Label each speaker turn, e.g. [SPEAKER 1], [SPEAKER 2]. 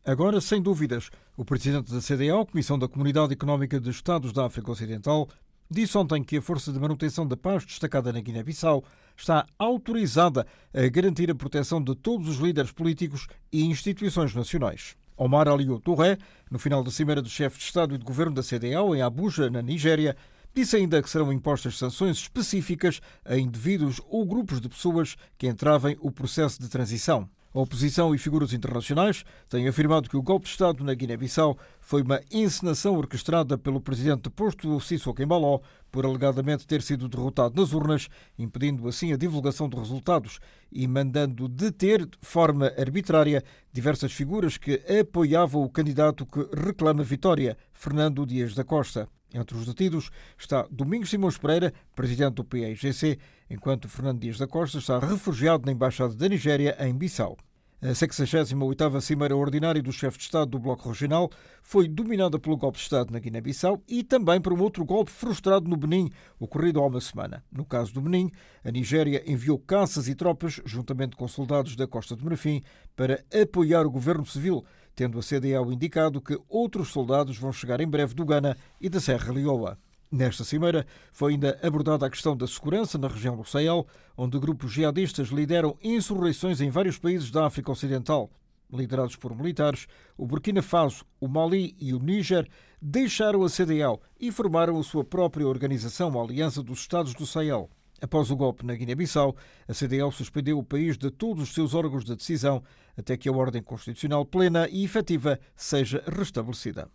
[SPEAKER 1] Agora, sem dúvidas, o presidente da CDAO, Comissão da Comunidade Económica dos Estados da África Ocidental, disse ontem que a Força de Manutenção da Paz, destacada na Guiné-Bissau, está autorizada a garantir a proteção de todos os líderes políticos e instituições nacionais. Omar Aliou Touré, no final da Cimeira dos Chefes de Estado e de Governo da CDAO, em Abuja, na Nigéria, disse ainda que serão impostas sanções específicas a indivíduos ou grupos de pessoas que entravem o processo de transição. A oposição e figuras internacionais têm afirmado que o golpe de Estado na Guiné-Bissau foi uma encenação orquestrada pelo presidente deposto Sissoko Embaló por alegadamente ter sido derrotado nas urnas, impedindo assim a divulgação de resultados e mandando deter de forma arbitrária diversas figuras que apoiavam o candidato que reclama vitória, Fernando Dias da Costa. Entre os detidos está Domingos Simões Pereira, presidente do PAIGC, enquanto Fernando Dias da Costa está refugiado na Embaixada da Nigéria, em Bissau. A 68ª Cimeira Ordinária do Chefe de Estado do Bloco Regional foi dominada pelo golpe de Estado na Guiné-Bissau e também por um outro golpe frustrado no Benim, ocorrido há uma semana. No caso do Benim, a Nigéria enviou caças e tropas, juntamente com soldados da Costa do Marfim, para apoiar o governo civil, tendo a CDAO indicado que outros soldados vão chegar em breve do Ghana e da Serra Leoa. Nesta cimeira foi ainda abordada a questão da segurança na região do Sahel, onde grupos jihadistas lideram insurreições em vários países da África Ocidental. Liderados por militares, o Burkina Faso, o Mali e o Níger deixaram a CDAO e formaram a sua própria organização, a Aliança dos Estados do Sahel. Após o golpe na Guiné-Bissau, a CDAO suspendeu o país de todos os seus órgãos de decisão até que a ordem constitucional plena e efetiva seja restabelecida.